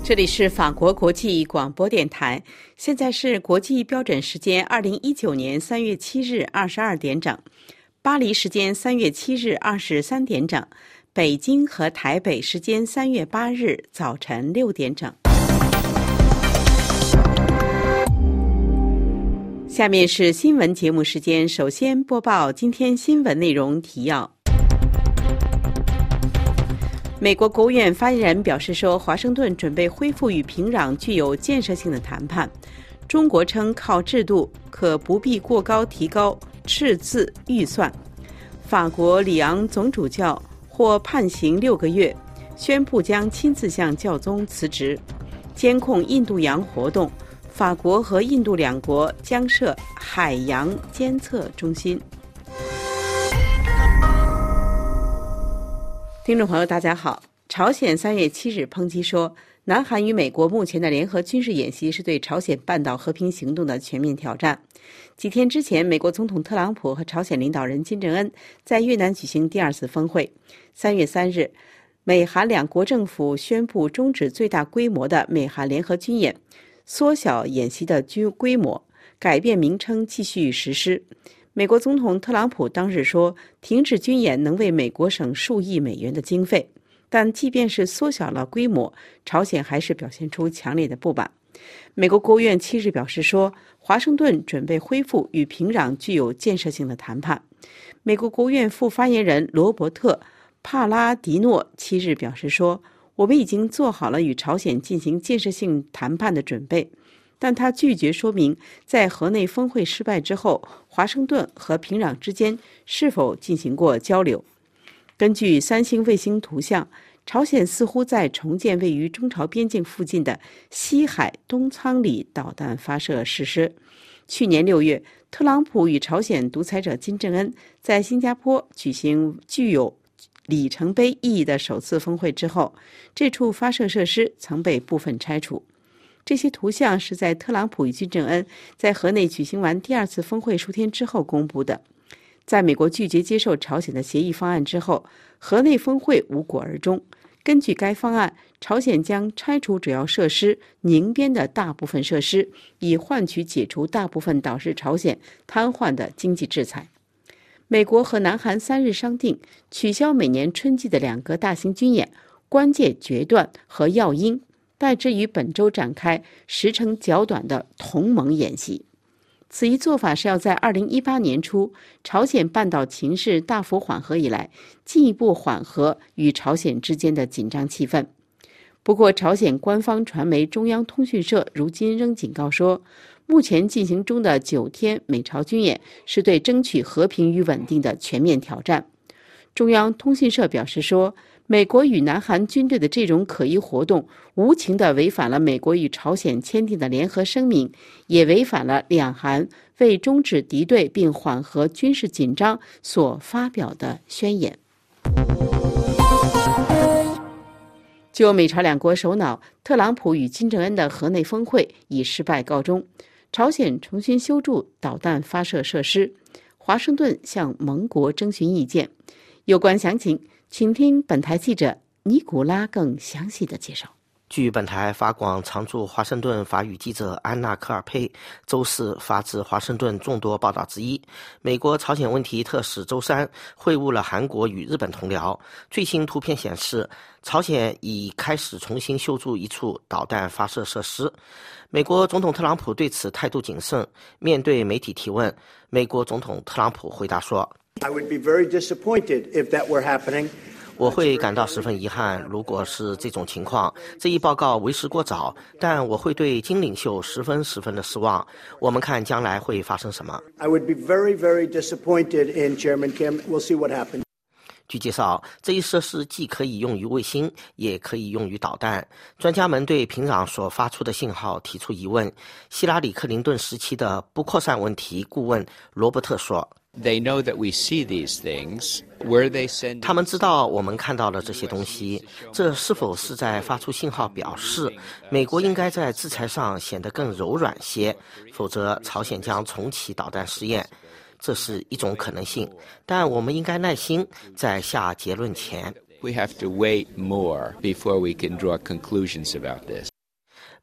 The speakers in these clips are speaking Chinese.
这里是法国国际广播电台，现在是国际标准时间2019年3月7日22点整，巴黎时间3月7日23点整，北京和台北时间3月8日早晨6点整。下面是新闻节目时间，首先播报今天新闻内容提要。美国国务院发言人表示说，华盛顿准备恢复与平壤具有建设性的谈判。中国称靠制度可不必过高提高赤字预算。法国里昂总主教获判刑6个月，宣布将亲自向教宗辞职。监控印度洋活动，法国和印度两国将设海洋监测中心。听众朋友大家好，朝鲜3月7日抨击说，南韩与美国目前的联合军事演习是对朝鲜半岛和平行动的全面挑战。几天之前，美国总统特朗普和朝鲜领导人金正恩在越南举行第2次峰会。3月3日，美韩两国政府宣布终止最大规模的美韩联合军演，缩小演习的规模，改变名称继续实施。美国总统特朗普当日说，停止军演能为美国省数亿美元的经费，但即便是缩小了规模，朝鲜还是表现出强烈的不满。美国国务院7日表示说，华盛顿准备恢复与平壤具有建设性的谈判。美国国务院副发言人罗伯特·帕拉迪诺7日表示说，我们已经做好了与朝鲜进行建设性谈判的准备，但他拒绝说明在河内峰会失败之后，华盛顿和平壤之间是否进行过交流。根据三星卫星图像，朝鲜似乎在重建位于中朝边境附近的西海东仓里导弹发射设施。去年6月，特朗普与朝鲜独裁者金正恩在新加坡举行具有里程碑意义的首次峰会之后，这处发射设施曾被部分拆除。这些图像是在特朗普与金正恩在河内举行完第2次峰会数天之后公布的。在美国拒绝接受朝鲜的协议方案之后，河内峰会无果而终。根据该方案，朝鲜将拆除主要设施宁边的大部分设施，以换取解除大部分导致朝鲜瘫痪的经济制裁。美国和南韩3日商定取消每年春季的2个大型军演关键决断和要因，代之于本周展开时程较短的同盟演习。此一做法是要在2018年初朝鲜半岛情势大幅缓和以来，进一步缓和与朝鲜之间的紧张气氛。不过，朝鲜官方传媒中央通讯社如今仍警告说，目前进行中的9天美朝军演是对争取和平与稳定的全面挑战。中央通讯社表示说，美国与南韩军队的这种可疑活动无情地违反了美国与朝鲜签订的联合声明，也违反了两韩为终止敌对并缓和军事紧张所发表的宣言。就美朝两国首脑特朗普与金正恩的河内峰会以失败告终，朝鲜重新修筑导弹发射设施，华盛顿向盟国征询意见。有关详情，请听本台记者尼古拉更详细的介绍。 据本台法广常驻华盛顿法语记者安娜·科尔佩周四发自华盛顿众多报道之一，美国朝鲜问题特使周三会晤了韩国与日本同僚。最新图片显示，朝鲜已开始重新修筑一处导弹发射设施。美国总统特朗普对此态度谨慎，面对媒体提问，美国总统特朗普回答说， I would be very disappointed if that were happening. 我会感到十分遗憾，如果是这种情况。这一报告为时过早，但我会对金领袖十分的失望。我们看将来会发生什么。 I would be very, very disappointed in Chairman Kim. We'll see what happens. 据介绍，这一设施既可以用于卫星，也可以用于导弹。专家们对平壤所发出的信号提出疑问。希拉里·克林顿时期的不扩散问题顾问罗伯特说， They know that we see these things. Were they sending? 他们知道我们看到了这些东西，这是否是在发出信号表示美国应该在制裁上显得更柔软些，否则朝鲜将重启导弹试验。这是一种可能性，但我们应该耐心，在下结论前。 We have to wait more before we can draw conclusions about this.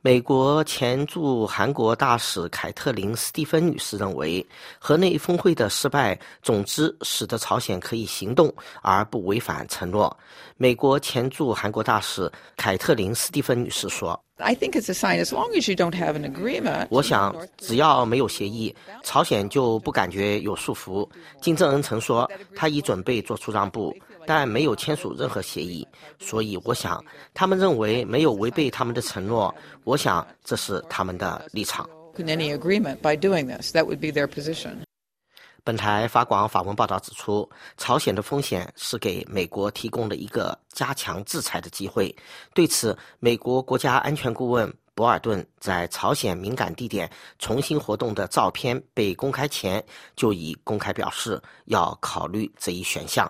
美国前驻韩国大使凯特琳·斯蒂芬女士认为，河内峰会的失败，总之使得朝鲜可以行动而不违反承诺。美国前驻韩国大使凯特琳·斯蒂芬女士说 I think it's a sign as long as you don't have an agreement. 我想只要没有协议，朝鲜就不感觉有束缚。金正恩曾说他已准备做出让步，但没有签署任何协议，所以我想他们认为没有违背他们的承诺，我想这是他们的立场。 Any agreement by doing this, that would be their position. 本台法广法文报道指出，朝鲜的风险是给美国提供了一个加强制裁的机会。对此，美国国家安全顾问博尔顿在朝鲜敏感地点重新活动的照片被公开前，就已公开表示要考虑这一选项。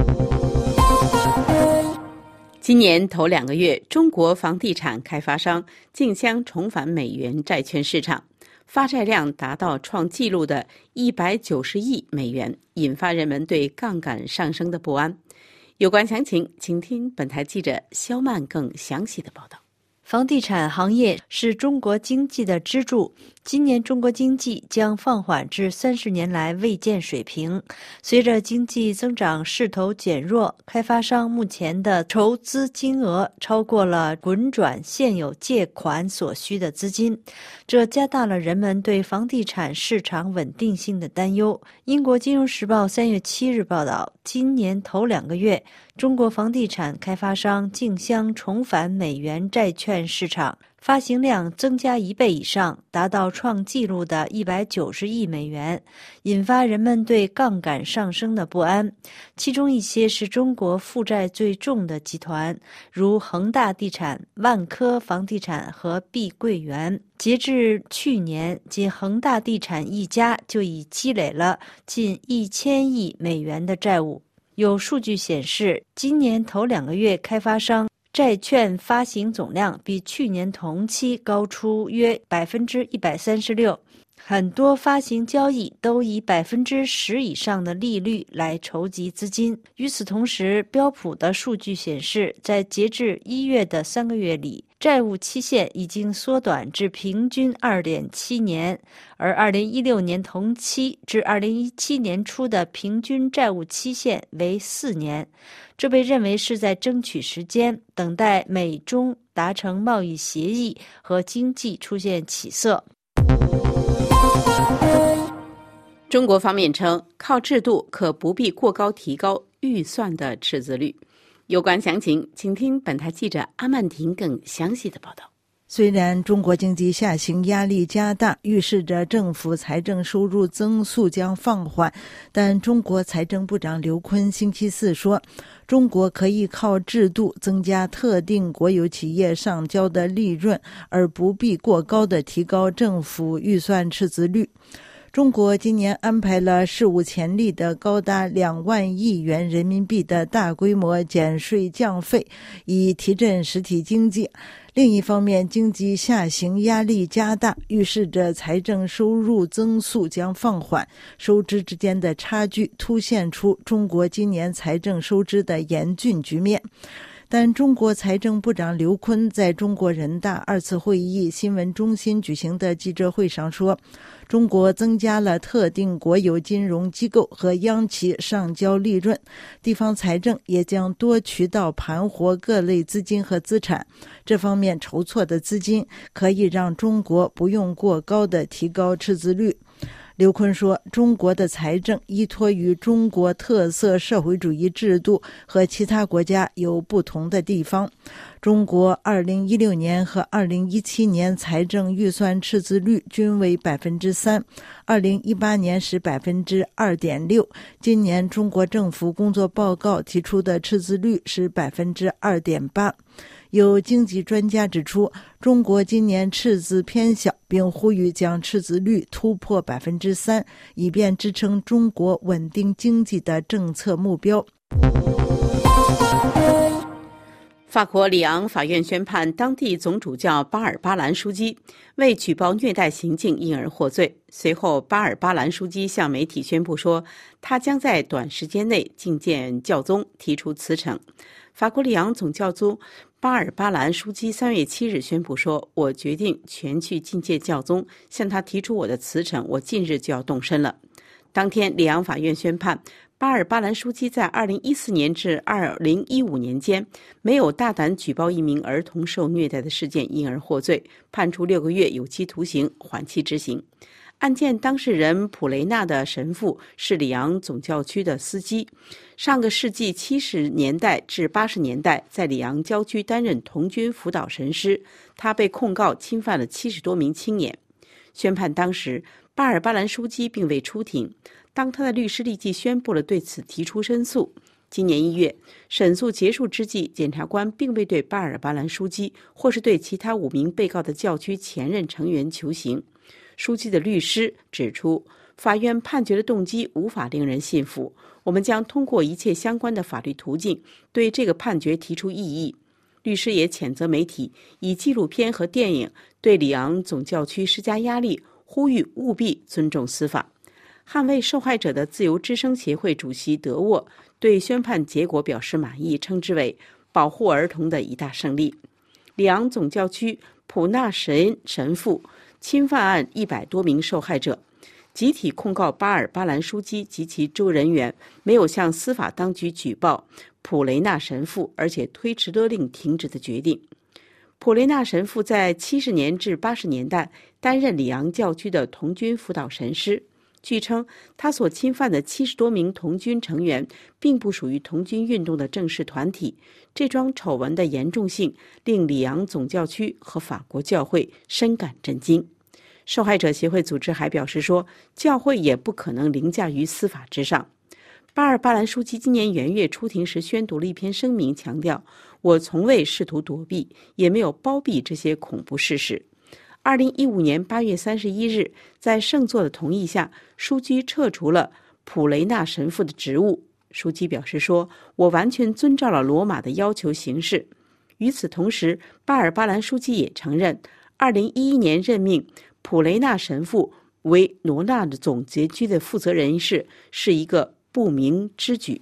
今年头2个月，中国房地产开发商竞相重返美元债券市场，发债量达到创纪录的190亿美元，引发人们对杠杆上升的不安。有关详情，请听本台记者肖曼更详细的报道。 房地产行业是中国经济的支柱，今年中国经济将放缓至30年来未见水平。随着经济增长势头减弱，开发商目前的筹资金额超过了滚转现有借款所需的资金，这加大了人们对房地产市场稳定性的担忧。英国金融时报3月7日报道，今年头2个月，中国房地产开发商竞相重返美元债券市场，发行量增加1倍以上，达到创纪录的190亿美元，引发人们对杠杆上升的不安。其中一些是中国负债最重的集团，如恒大地产、万科房地产和碧桂园。截至去年，仅恒大地产一家就已积累了近1000亿美元的债务。有数据显示，今年头2个月开发商债券发行总量比去年同期高出约136%，很多发行交易都以10%以上的利率来筹集资金。与此同时，标普的数据显示，在截至1月的3个月里，债务期限已经缩短至平均 2.7 年，而2016年同期至2017年初的平均债务期限为4年。这被认为是在争取时间，等待美中达成贸易协议和经济出现起色。 中国方面称，靠制度可不必过高提高预算的赤字率。有关详情，请听本台记者阿曼婷更详细的报道。 虽然中国经济下行压力加大，预示着政府财政收入增速将放缓，但中国财政部长刘昆星期四说，中国可以靠制度增加特定国有企业上交的利润，而不必过高的提高政府预算赤字率。中国今年安排了史无前例的高达2万亿元人民币的大规模减税降费，以提振实体经济。另一方面，经济下行压力加大，预示着财政收入增速将放缓，收支之间的差距凸显出中国今年财政收支的严峻局面。但中国财政部长刘昆在中国人大2次会议新闻中心举行的记者会上说，中国增加了特定国有金融机构和央企上交利润，地方财政也将多渠道盘活各类资金和资产，这方面筹措的资金可以让中国不用过高的提高赤字率。刘昆说，中国的财政依托于中国特色社会主义制度，和其他国家有不同的地方。中国2016年和2017年财政预算赤字率均为 3%， 2018年是 2.6%， 今年中国政府工作报告提出的赤字率是 2.8%。有经济专家指出，中国今年赤字偏小，并呼吁将赤字率突破 3%， 以便支撑中国稳定经济的政策目标。 法国里昂法院宣判当地总主教巴尔巴兰枢机为举报虐待行径因而获罪。随后，巴尔巴兰枢机向媒体宣布说，他将在短时间内觐见教宗，提出辞呈。法国里昂总教宗巴尔巴兰书记3月7日宣布说，我决定全去觐见教宗，向他提出我的辞呈，我近日就要动身了。当天，里昂法院宣判，巴尔巴兰书记在2014年至2015年间没有大胆举报一名儿童受虐待的事件，因而获罪，判处6个月有期徒刑，缓期执行。案件当事人普雷纳的神父是里昂总教区的司机，上个世纪70年代至80年代在里昂郊区担任童军辅导神师，他被控告侵犯了70多名青年。宣判当时，巴尔巴兰书记并未出庭，当他的律师立即宣布了对此提出申诉。今年1月，审诉结束之际，检察官并未对巴尔巴兰书记或是对其他5名被告的教区前任成员求刑。书记的律师指出，法院判决的动机无法令人信服，我们将通过一切相关的法律途径对这个判决提出异议。律师也谴责媒体以纪录片和电影对里昂总教区施加压力，呼吁务必尊重司法。捍卫受害者的自由之声协会主席德沃对宣判结果表示满意，称之为保护儿童的一大胜利。里昂总教区普纳神父侵犯案100多名受害者集体控告巴尔巴兰书记及其州人员没有向司法当局举报普雷纳神父，而且推迟勒令停职的决定。普雷纳神父在70年至80年代担任里昂教区的童军辅导神师，据称他所侵犯的70多名童军成员并不属于童军运动的正式团体。这桩丑闻的严重性令里昂总教区和法国教会深感震惊。受害者协会组织还表示说，教会也不可能凌驾于司法之上。巴尔巴兰书记今年元月出庭时宣读了一篇声明，强调我从未试图躲避，也没有包庇这些恐怖事实。2015年8月31日，在圣座的同意下，书记撤除了普雷纳神父的职务。书记表示说，我完全遵照了罗马的要求行事。与此同时，巴尔巴兰书记也承认2011年任命普雷纳神父为罗纳的总结区的负责人是一个不明之举。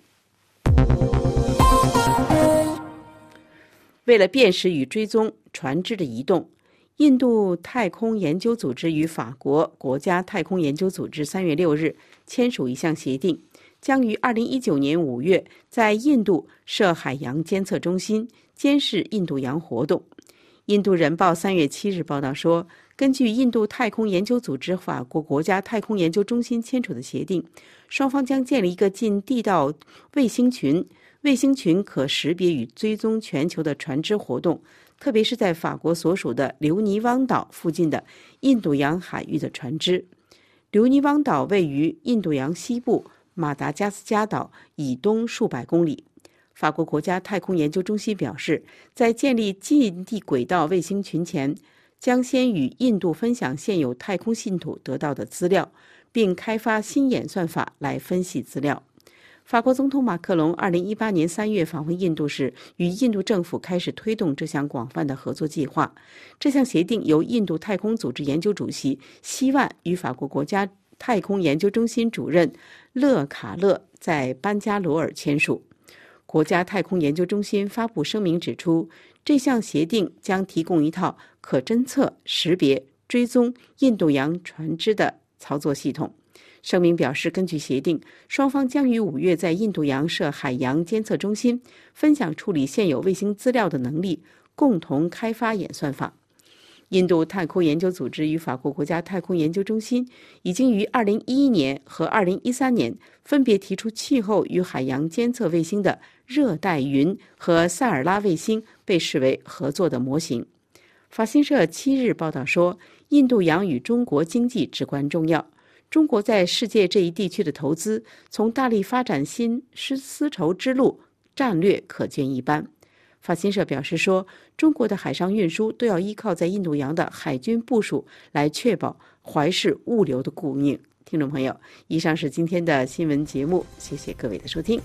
为了辨识与追踪船只的移动，印度太空研究组织与法国国家太空研究组织3月6日签署一项协定，将于2019年5月在印度设海洋监测中心，监视印度洋活动。印度人报3月7日报道说，根据印度太空研究组织法国国家太空研究中心签署的协定，双方将建立一个近地道卫星群，卫星群可识别与追踪全球的船只活动，特别是在法国所属的留尼汪岛附近的印度洋海域的船只。留尼汪岛位于印度洋西部马达加斯加岛以东数百公里。法国国家太空研究中心表示，在建立近地轨道卫星群前，将先与印度分享现有太空信土得到的资料，并开发新演算法来分析资料。法国总统马克龙2018年3月访问印度时，与印度政府开始推动这项广泛的合作计划。这项协定由印度太空组织研究主席希万与法国国家太空研究中心主任勒卡勒在班加罗尔签署。国家太空研究中心发布声明指出，这项协定将提供一套可侦测、识别、追踪印度洋船只的操作系统。声明表示，根据协定，双方将于5月在印度洋设海洋监测中心，分享处理现有卫星资料的能力，共同开发演算法。印度太空研究组织与法国国家太空研究中心已经于2011年和2013年分别提出气候与海洋监测卫星的热带云和塞尔拉卫星被视为合作的模型。法新社7日报道说，印度洋与中国经济至关重要，中国在世界这一地区的投资从大力发展新丝绸之路战略可见一斑。法新社表示说，中国的海上运输都要依靠在印度洋的海军部署来确保怀氏物流的供应。听众朋友，以上是今天的新闻节目，谢谢各位的收听。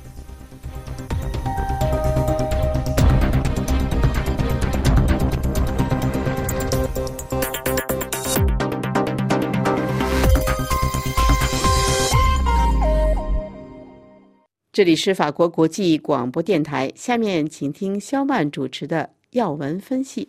这里是法国国际广播电台，下面请听肖曼主持的要闻分析。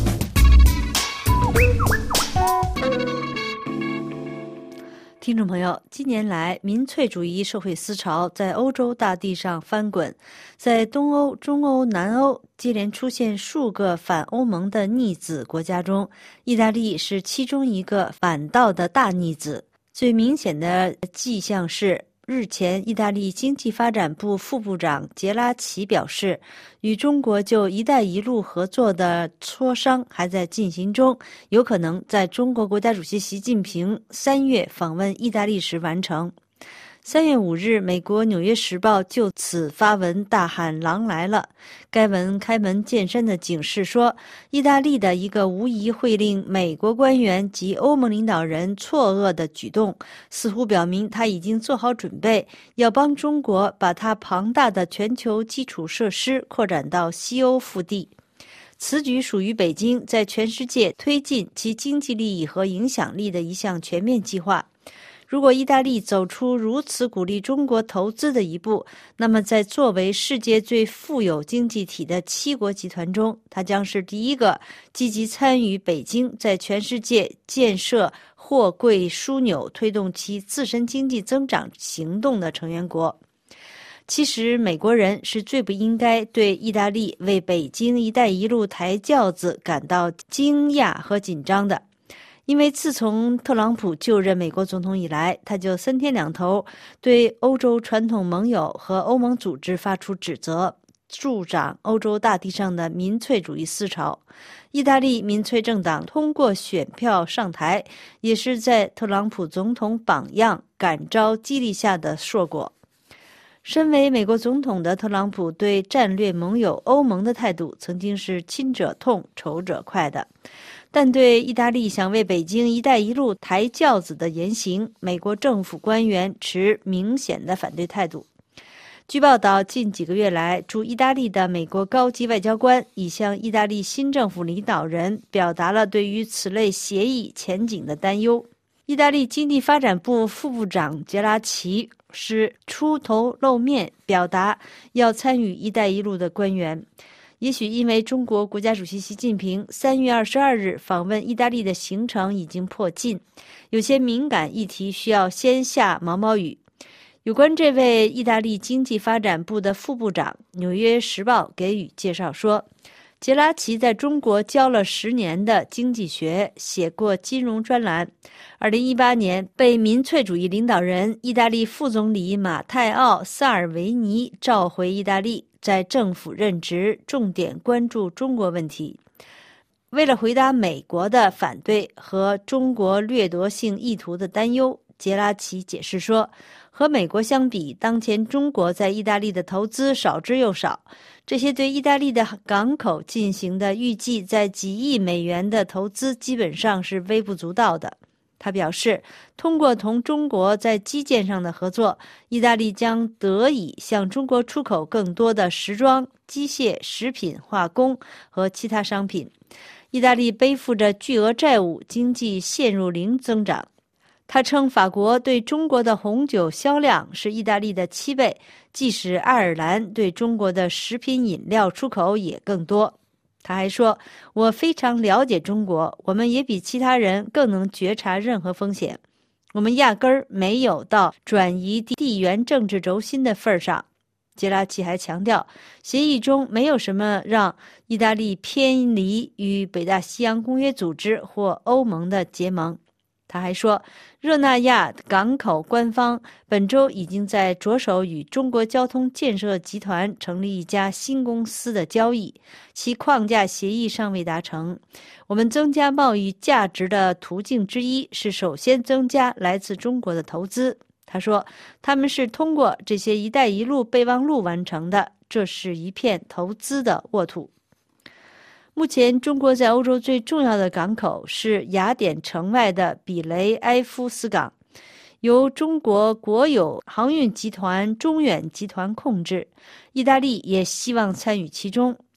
听众朋友，近年来民粹主义社会思潮在欧洲大地上翻滚，在东欧、中欧、南欧接连出现数个反欧盟的逆子国家中，意大利是其中一个反倒的大逆子。最明显的迹象是，日前意大利经济发展部副部长杰拉奇表示，与中国就一带一路合作的磋商还在进行中，有可能在中国国家主席习近平3月访问意大利时完成。3月5日，美国《纽约时报》就此发文大喊狼来了。该文开门见山的警示说，意大利的一个无疑会令美国官员及欧盟领导人错愕的举动，似乎表明他已经做好准备，要帮中国把他庞大的全球基础设施扩展到西欧腹地。此举属于北京在全世界推进其经济利益和影响力的一项全面计划。如果意大利走出如此鼓励中国投资的一步，那么在作为世界最富有经济体的7国集团中，它将是第一个积极参与北京在全世界建设货柜枢纽、推动其自身经济增长行动的成员国。其实美国人是最不应该对意大利为北京一带一路抬轿子感到惊讶和紧张的。因为自从特朗普就任美国总统以来，他就3天2头对欧洲传统盟友和欧盟组织发出指责，助长欧洲大地上的民粹主义思潮。意大利民粹政党通过选票上台，也是在特朗普总统榜样感召激励下的硕果。身为美国总统的特朗普对战略盟友欧盟的态度曾经是亲者痛仇者快的，但对意大利想为北京一带一路抬轿子的言行，美国政府官员持明显的反对态度。据报道，近几个月来，驻意大利的美国高级外交官已向意大利新政府领导人表达了对于此类协议前景的担忧。意大利经济发展部副部长杰拉奇是出头露面表达要参与一带一路的官员。也许因为中国国家主席习近平3月22日访问意大利的行程已经迫近，有些敏感议题需要先下毛毛雨。有关这位意大利经济发展部的副部长，《纽约时报》给予介绍说，杰拉奇在中国教了10年的经济学，写过金融专栏。2018年被民粹主义领导人意大利副总理马泰奥·萨尔维尼召回意大利，在政府任职，重点关注中国问题。为了回答美国的反对和中国掠夺性意图的担忧，杰拉奇解释说，和美国相比，当前中国在意大利的投资少之又少，这些对意大利的港口进行的预计在几亿美元的投资基本上是微不足道的。他表示，通过同中国在基建上的合作，意大利将得以向中国出口更多的时装、机械、食品、化工和其他商品。意大利背负着巨额债务，经济陷入零增长。他称，法国对中国的红酒销量是意大利的7倍，即使爱尔兰对中国的食品饮料出口也更多。他还说，我非常了解中国，我们也比其他人更能觉察任何风险，我们压根儿没有到转移地缘政治轴心的份上。杰拉奇还强调，协议中没有什么让意大利偏离与北大西洋公约组织或欧盟的结盟。他还说，热那亚港口官方本周已经在着手与中国交通建设集团成立一家新公司的交易，其框架协议尚未达成。我们增加贸易价值的途径之一是首先增加来自中国的投资。他说，他们是通过这些一带一路备忘录完成的，这是一片投资的沃土。目前，中国在欧洲最重要的港口是雅典城外的比雷埃夫斯港，由中国国有航运集团中远集团控制。意大利也希望参与其中。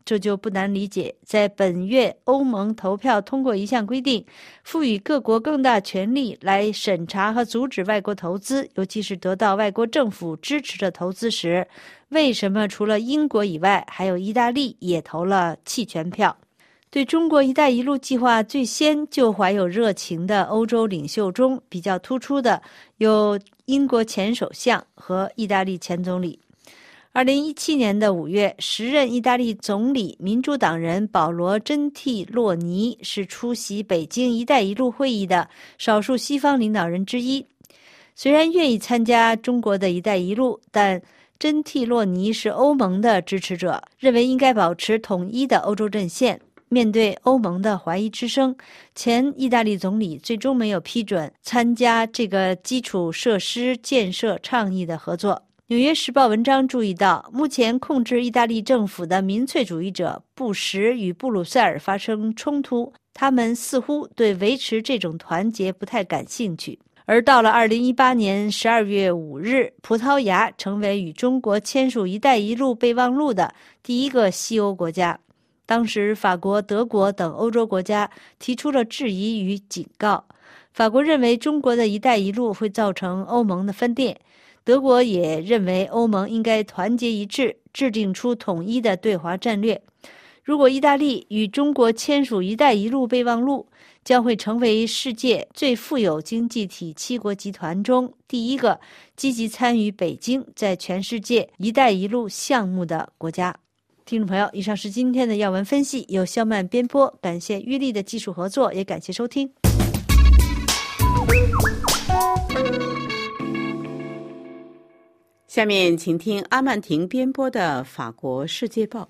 这就不难理解，在本月欧盟投票通过一项规定，赋予各国更大权力来审查和阻止外国投资，尤其是得到外国政府支持的投资时，为什么除了英国以外，还有意大利也投了弃权票？对中国“一带一路”计划最先就怀有热情的欧洲领袖中，比较突出的有英国前首相和意大利前总理。2017年5月，时任意大利总理民主党人保罗·珍蒂洛尼是出席北京“一带一路”会议的少数西方领导人之一。虽然愿意参加中国的“一带一路”，但珍蒂洛尼是欧盟的支持者，认为应该保持统一的欧洲阵线。面对欧盟的怀疑之声，前意大利总理最终没有批准参加这个基础设施建设倡议的合作。纽约时报文章注意到，目前控制意大利政府的民粹主义者不时与布鲁塞尔发生冲突，他们似乎对维持这种团结不太感兴趣。而到了2018年12月5日，葡萄牙成为与中国签署“一带一路”备忘录的第一个西欧国家。当时法国、德国等欧洲国家提出了质疑与警告。法国认为中国的一带一路会造成欧盟的分裂，德国也认为欧盟应该团结一致，制定出统一的对华战略。如果意大利与中国签署一带一路备忘录，将会成为世界最富有经济体7国集团中第一个积极参与北京在全世界一带一路项目的国家。听众朋友，以上是今天的要闻分析，由肖曼编播，感谢玉丽的技术合作，也感谢收听。 下面请听阿曼婷编播的《法国世界报》。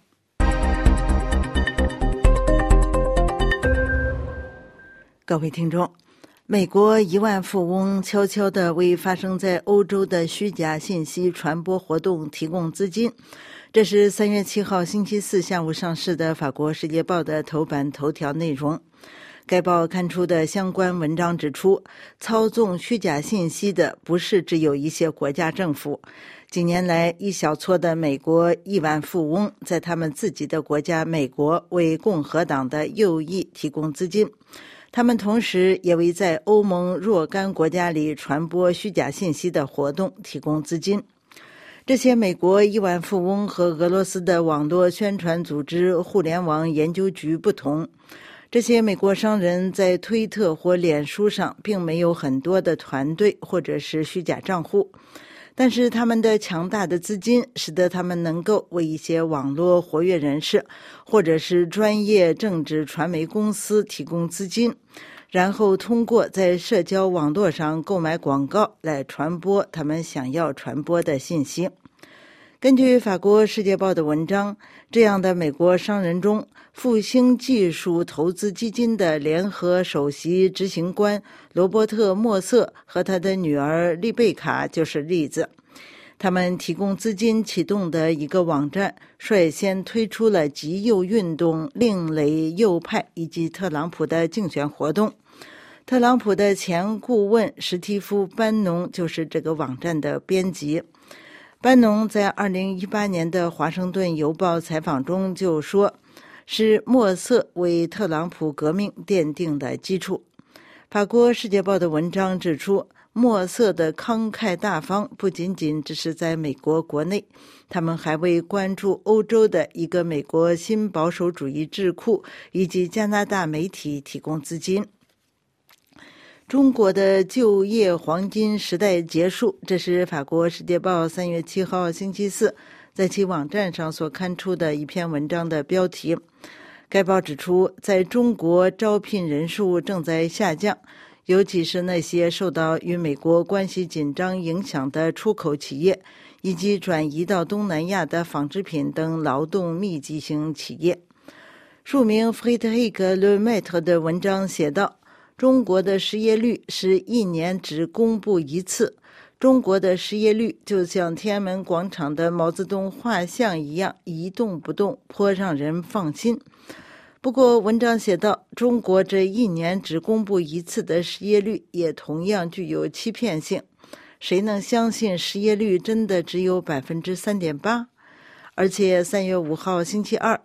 各位听众，美国亿万富翁悄悄地为发生在欧洲的虚假信息传播活动提供资金。这是3月7号星期四下午上市的《法国世界报》的头版头条内容。该报刊出的相关文章指出，操纵虚假信息的不是只有一些国家政府。近年来，一小撮的美国亿万富翁在他们自己的国家美国为共和党的右翼提供资金。他们同时也为在欧盟若干国家里传播虚假信息的活动提供资金。这些美国亿万富翁和俄罗斯的网络宣传组织互联网研究局不同，这些美国商人在推特或脸书上并没有很多的团队或者是虚假账户，但是他们的强大的资金使得他们能够为一些网络活跃人士或者是专业政治传媒公司提供资金，然后通过在社交网络上购买广告来传播他们想要传播的信息。根据法国世界报的文章，这样的美国商人中，复兴技术投资基金的联合首席执行官罗伯特·莫瑟和他的女儿丽贝卡就是例子。他们提供资金启动的一个网站，率先推出了极右运动、另类右派以及特朗普的竞选活动。特朗普的前顾问史蒂夫·班农就是这个网站的编辑。班农在2018年的《华盛顿邮报》采访中就说，是莫瑟为特朗普革命奠定的基础。法国世界报的文章指出，莫瑟的慷慨大方不仅仅只是在美国国内，他们还为关注欧洲的一个美国新保守主义智库以及加拿大媒体提供资金。中国的就业黄金时代结束，这是法国世界报3月7号星期四在其网站上所刊出的一篇文章的标题。该报指出，在中国招聘人数正在下降，尤其是那些受到与美国关系紧张影响的出口企业，以及转移到东南亚的纺织品等劳动密集型企业。署名 Frédéric Lemaitre 的文章写道，中国的失业率是1年只公布一次，中国的失业率就像天安门广场的毛泽东画像一样一动不动，颇让人放心。不过文章写道，中国这1年只公布一次的失业率也同样具有欺骗性。谁能相信失业率真的只有 3.8%？ 而且3月5号星期二，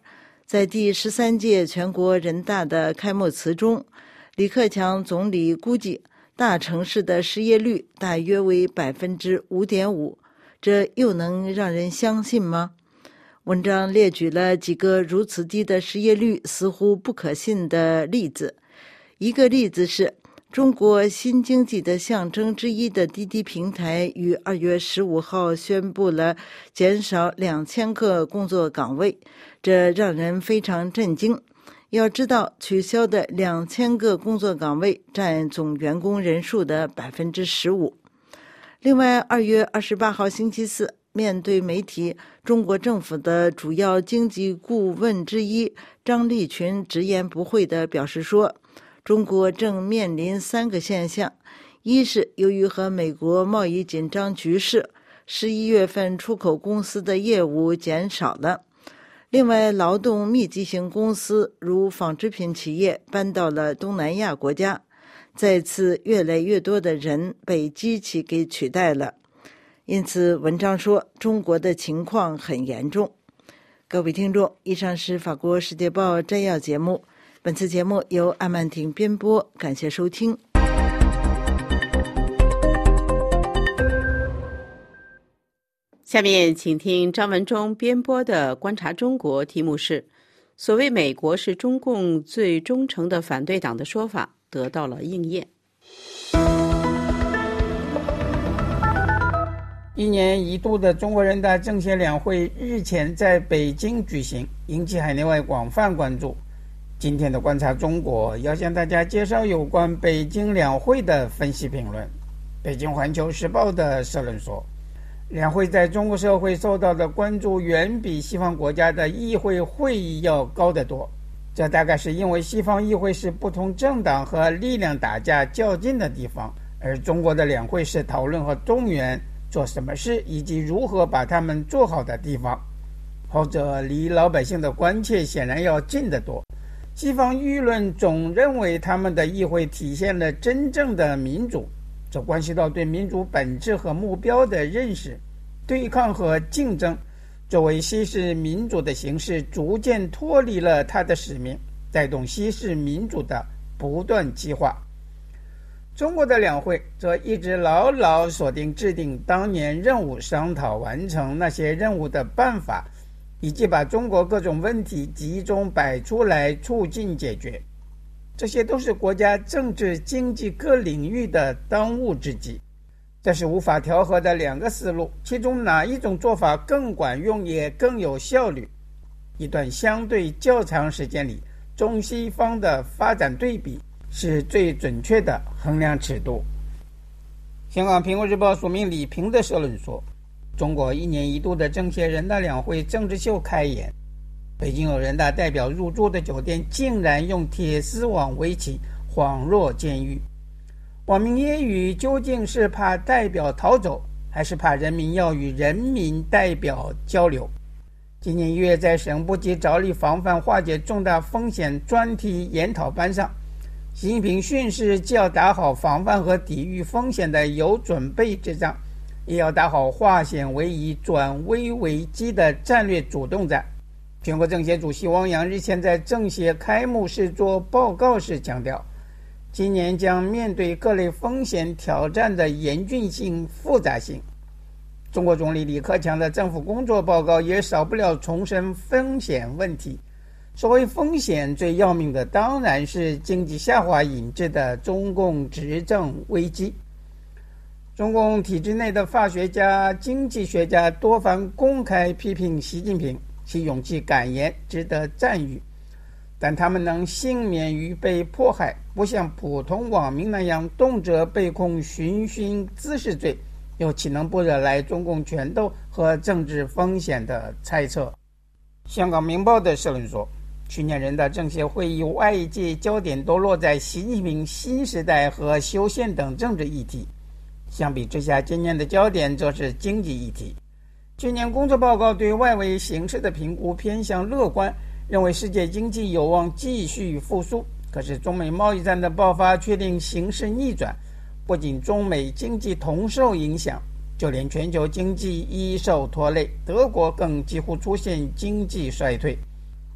在第13届全国人大的开幕词中，李克强总理估计大城市的失业率大约为 5.5%， 这又能让人相信吗？文章列举了几个如此低的失业率似乎不可信的例子。一个例子是中国新经济的象征之一的滴滴平台于2月15号宣布了减少2000个工作岗位，这让人非常震惊。要知道，取消的2000个工作岗位占总员工人数的 15%。 另外，2月28号星期四，面对媒体，中国政府的主要经济顾问之一张立群直言不讳地表示说，中国正面临3个现象：一是由于和美国贸易紧张局势，11月份出口公司的业务减少了；另外，劳动密集型公司如纺织品企业搬到了东南亚国家；再次，越来越多的人被机器给取代了。因此，文章说中国的情况很严重。各位听众，以上是法国世界报摘要节目。本次节目由阿曼婷编播，感谢收听。 下面请听张文忠编播的《观察中国》，题目是“所谓美国是中共最忠诚的反对党”的说法得到了应验。 1年1度的中国人大政协两会日前在北京举行，引起海内外广泛关注。今天的观察中国要向大家介绍有关北京两会的分析评论。北京环球时报的社论说，两会在中国社会受到的关注远比西方国家的议会会议要高得多。这大概是因为西方议会是不同政党和力量打架较劲的地方，而中国的两会是讨论和动员做什么事以及如何把它们做好的地方。后者离老百姓的关切显然要近得多。西方舆论总认为他们的议会体现了真正的民主，这关系到对民主本质和目标的认识。对抗和竞争作为西式民主的形式逐渐脱离了它的使命，带动西式民主的不断激化。中国的两会则一直牢牢锁定制定当年任务，商讨完成那些任务的办法，以及把中国各种问题集中摆出来促进解决。这些都是国家政治经济各领域的当务之急。这是无法调和的两个思路，其中哪一种做法更管用也更有效率？一段相对较长时间里，中西方的发展对比是最准确的衡量尺度。香港苹果日报署名李平的社论说，中国1年1度的政协人大两会政治秀开演，北京有人大代表入住的酒店竟然用铁丝网围起，恍若监狱。网民揶揄，究竟是怕代表逃走，还是怕人民要与人民代表交流？今年1月，在省部级着力防范化解重大风险专题研讨班上，习近平训示，既要打好防范和抵御风险的有准备之仗，也要打好化险为夷、转危为机的战略主动战。全国政协主席汪洋日前在政协开幕式做报告时强调，今年将面对各类风险挑战的严峻性、复杂性。中国总理李克强的政府工作报告也少不了重申风险问题。所谓风险，最要命的当然是经济下滑引致的中共执政危机。中共体制内的法学家、经济学家多番公开批评习近平，其勇气敢言，值得赞誉。但他们能幸免于被迫害，不像普通网民那样动辄被控寻衅滋事罪，又岂能不惹来中共权斗和政治风险的猜测？香港明报的社论说，去年人大政协会议外界焦点都落在习近平新时代和修宪等政治议题，相比之下，今年的焦点则是经济议题。去年工作报告对外围形势的评估偏向乐观，认为世界经济有望继续复苏。可是中美贸易战的爆发却令形势逆转，不仅中美经济同受影响，就连全球经济亦受拖累，德国更几乎出现经济衰退。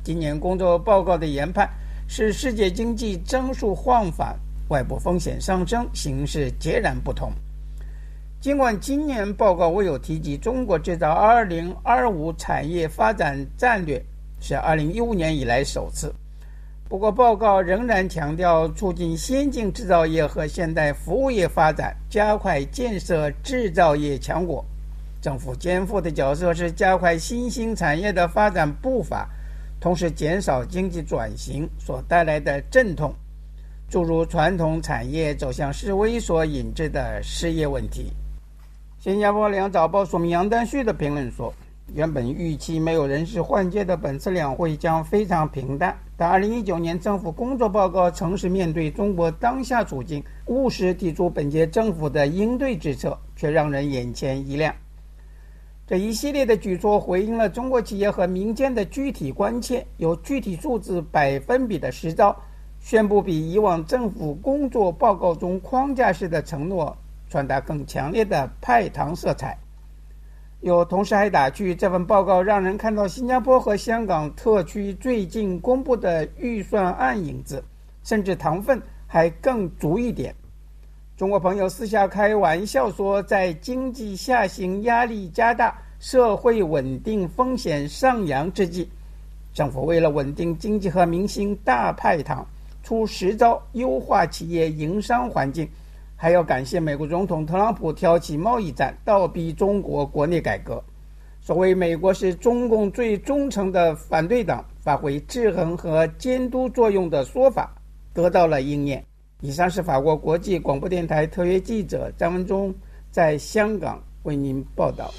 今年工作报告的研判是世界经济增速放缓，外部风险上升，形势截然不同。尽管今年报告未有提及中国制造2025产业发展战略，是2015年以来首次，不过报告仍然强调促进先进制造业和现代服务业发展，加快建设制造业强国。政府肩负的角色是加快新兴产业的发展步伐，同时减少经济转型所带来的阵痛，诸如传统产业走向式微所引致的失业问题。新加坡两早报署名杨丹旭的评论说，原本预期没有人事换届的本次两会将非常平淡，但2019年政府工作报告诚实面对中国当下处境，务实提出本届政府的应对之策，却让人眼前一亮。这一系列的举措回应了中国企业和民间的具体关切，有具体数字百分比的实招，宣布比以往政府工作报告中框架式的承诺传达更强烈的派糖色彩。有同时还打趣，这份报告让人看到新加坡和香港特区最近公布的预算案影子，甚至糖分还更足一点。中国朋友私下开玩笑说，在经济下行压力加大、社会稳定风险上扬之际，政府为了稳定经济和民心大派糖，出10招优化企业营商环境，还要感谢美国总统特朗普挑起贸易战，倒逼中国国内改革。所谓美国是中共最忠诚的反对党，发挥制衡和监督作用的说法得到了应验。以上是法国国际广播电台特约记者张文忠在香港为您报道。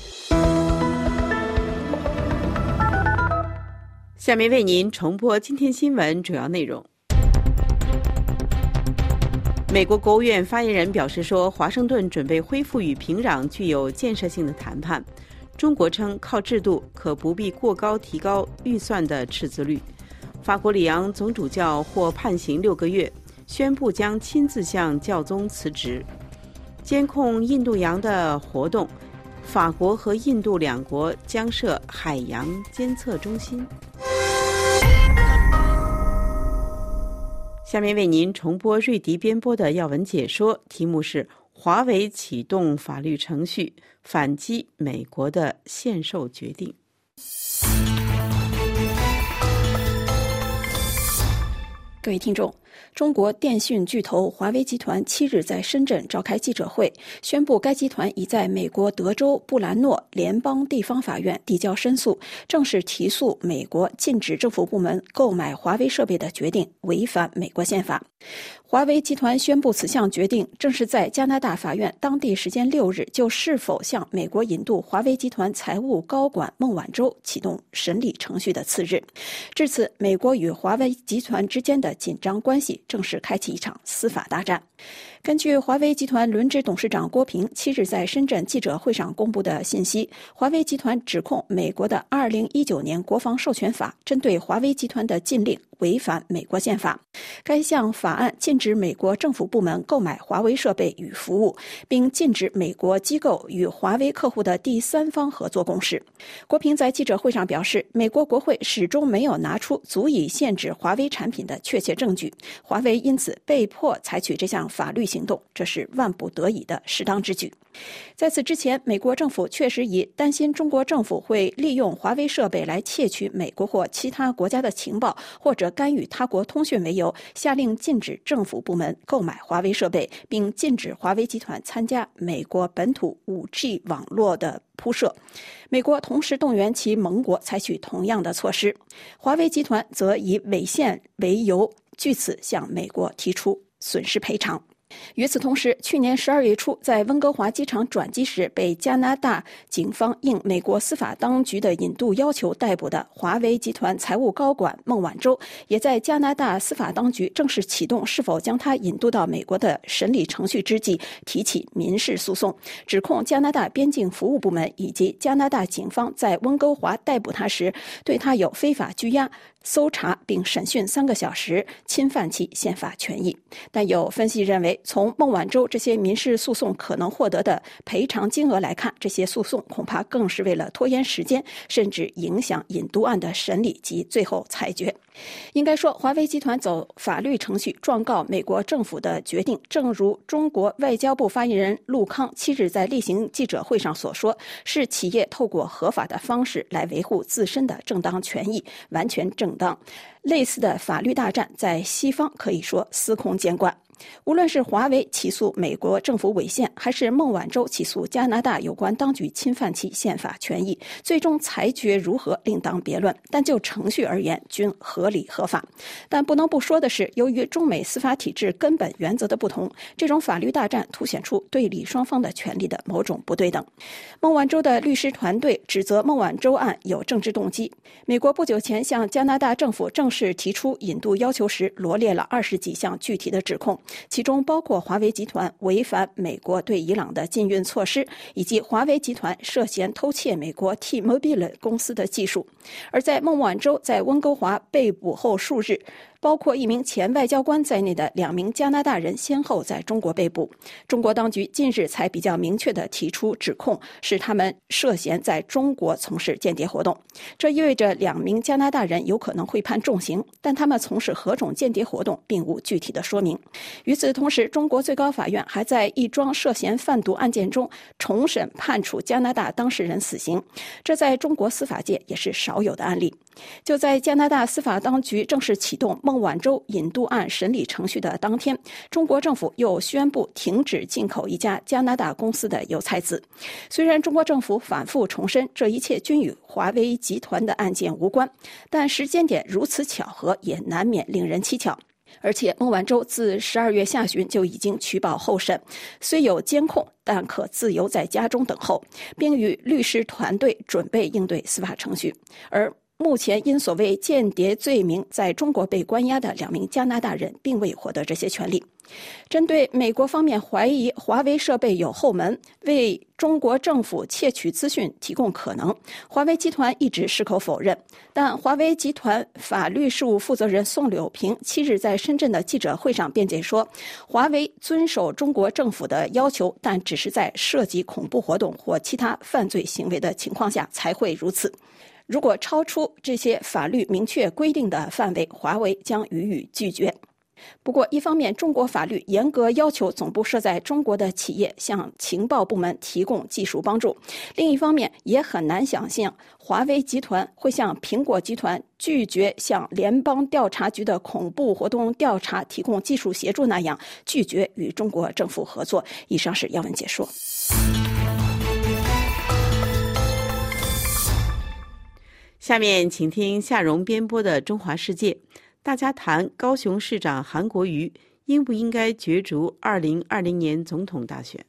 下面为您重播今天新闻主要内容。美国国务院发言人表示说，华盛顿准备恢复与平壤具有建设性的谈判。中国称靠制度可不必过高提高预算的赤字率。法国里昂总主教获判刑6个月，宣布将亲自向教宗辞职。监控印度洋的活动，法国和印度两国将设海洋监测中心。下面为您重播瑞迪编播的要闻解说，题目是华为启动法律程序反击美国的限售决定。 各位听众，中国电讯巨头华为集团7日在深圳召开记者会，宣布该集团已在美国德州布兰诺联邦地方法院递交申诉，正式提诉美国禁止政府部门购买华为设备的决定违反美国宪法。华为集团宣布此项决定，正是在加拿大法院当地时间6日就是否向美国引渡华为集团财务高管孟晚舟启动审理程序的次日。至此，美国与华为集团之间的紧张关系正式开启一场司法大战。根据华为集团轮值董事长郭平7日在深圳记者会上公布的信息，华为集团指控美国的2019年国防授权法针对华为集团的禁令违反美国宪法。该项法案禁止美国政府部门购买华为设备与服务，并禁止美国机构与华为客户的第三方合作共识。郭平在记者会上表示，美国国会始终没有拿出足以限制华为产品的确切证据，华为因此被迫采取这项法律行动，这是万不得已的适当之举。在此之前，美国政府确实以担心中国政府会利用华为设备来窃取美国或其他国家的情报，或者干预他国通讯为由，下令禁止政府部门购买华为设备，并禁止华为集团参加美国本土 5G 网络的铺设。美国同时动员其盟国采取同样的措施。华为集团则以违宪为由，据此向美国提出损失赔偿。与此同时，去年12月初在温哥华机场转机时被加拿大警方应美国司法当局的引渡要求逮捕的华为集团财务高管孟晚舟，也在加拿大司法当局正式启动是否将他引渡到美国的审理程序之际提起民事诉讼，指控加拿大边境服务部门以及加拿大警方在温哥华逮捕他时对他有非法拘押、 搜查并审讯3个小时，侵犯其宪法权益。但有分析认为，从孟晚舟这些民事诉讼可能获得的赔偿金额来看，这些诉讼恐怕更是为了拖延时间，甚至影响引渡案的审理及最后裁决。应该说，华为集团走法律程序状告美国政府的决定，正如中国外交部发言人陆康7日在例行记者会上所说，是企业透过合法的方式来维护自身的正当权益，完全正当。类似的法律大战在西方可以说司空见惯。无论是华为起诉美国政府违宪，还是孟晚舟起诉加拿大有关当局侵犯其宪法权益，最终裁决如何另当别论，但就程序而言均合理合法。但不能不说的是，由于中美司法体制根本原则的不同，这种法律大战凸显出对立双方的权利的某种不对等。孟晚舟的律师团队指责孟晚舟案有政治动机。美国不久前向加拿大政府正式提出引渡要求时，罗列了20几项具体的指控，其中包括华为集团违反美国对伊朗的禁运措施，以及华为集团涉嫌偷窃美国 T-Mobile 公司的技术。而在孟晚舟在温哥华被捕后数日，包括一名前外交官在内的2名加拿大人先后在中国被捕。中国当局近日才比较明确地提出指控，是他们涉嫌在中国从事间谍活动。这意味着2名加拿大人有可能会判重刑，但他们从事何种间谍活动并无具体的说明。与此同时，中国最高法院还在一桩涉嫌贩毒案件中重审判处加拿大当事人死刑，这在中国司法界也是少有的案例。就在加拿大司法当局正式启动孟晚舟引渡案审理程序的当天，中国政府又宣布停止进口一家加拿大公司的油菜籽。虽然中国政府反复重申这一切均与华为集团的案件无关，但时间点如此巧合，也难免令人蹊跷。而且孟晚舟自12月下旬就已经取保候审，虽有监控，但可自由在家中等候，并与律师团队准备应对司法程序。而目前因所谓间谍罪名在中国被关押的2名加拿大人并未获得这些权利。针对美国方面怀疑华为设备有后门，为中国政府窃取资讯提供可能，华为集团一直矢口否认。但华为集团法律事务负责人宋柳平7日在深圳的记者会上辩解说，华为遵守中国政府的要求，但只是在涉及恐怖活动或其他犯罪行为的情况下才会如此。如果超出这些法律明确规定的范围，华为将予以拒绝。不过，一方面，中国法律严格要求总部设在中国的企业向情报部门提供技术帮助；另一方面，也很难想象华为集团会像苹果集团拒绝向联邦调查局的恐怖活动调查提供技术协助那样，拒绝与中国政府合作。以上是要闻解说。 下面请听夏蓉编播的《中华世界》，大家谈高雄市长韩国瑜应不应该角逐2020年总统大选。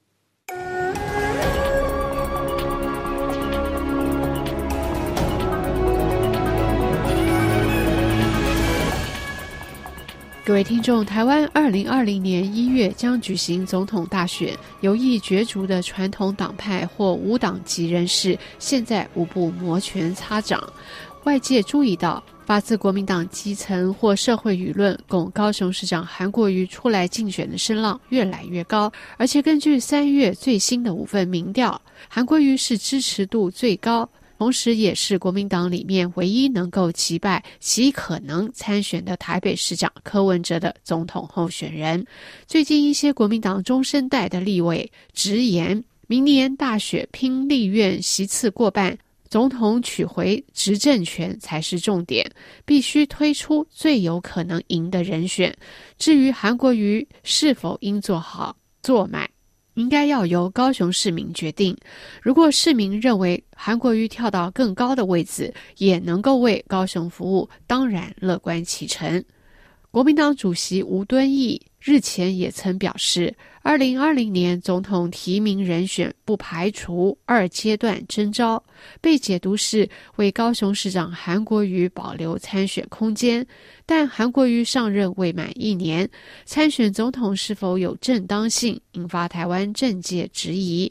各位听众，台湾2020年1月将举行总统大选，有意角逐的传统党派或无党籍人士现在无不摩拳擦掌。外界注意到，发自国民党基层或社会舆论供高雄市长韩国瑜出来竞选的声浪越来越高，而且根据3月最新的5份民调，韩国瑜是支持度最高，同时也是国民党里面唯一能够击败极可能参选的台北市长柯文哲的总统候选人。最近一些国民党中生代的立委直言，明年大选拼立院席次过半，总统取回执政权才是重点，必须推出最有可能赢的人选。至于韩国瑜是否应做好做满，应该要由高雄市民决定。如果市民认为韩国瑜跳到更高的位置也能够为高雄服务，当然乐观其成。国民党主席吴敦义日前也曾表示，2020年总统提名人选不排除2阶段征召，被解读是为高雄市长韩国瑜保留参选空间。但韩国瑜上任未满1年，参选总统是否有正当性，引发台湾政界质疑。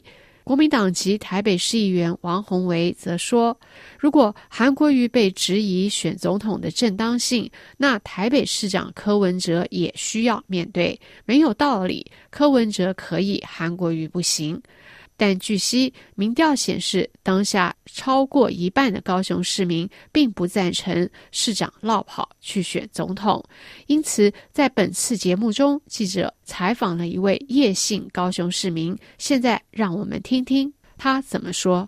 国民党籍台北市议员王宏维则说，如果韩国瑜被质疑选总统的正当性，那台北市长柯文哲也需要面对，没有道理柯文哲可以，韩国瑜不行。但据悉，民调显示，当下超过一半的高雄市民并不赞成市长落跑去选总统。因此，在本次节目中，记者采访了一位叶姓高雄市民，现在让我们听听他怎么说。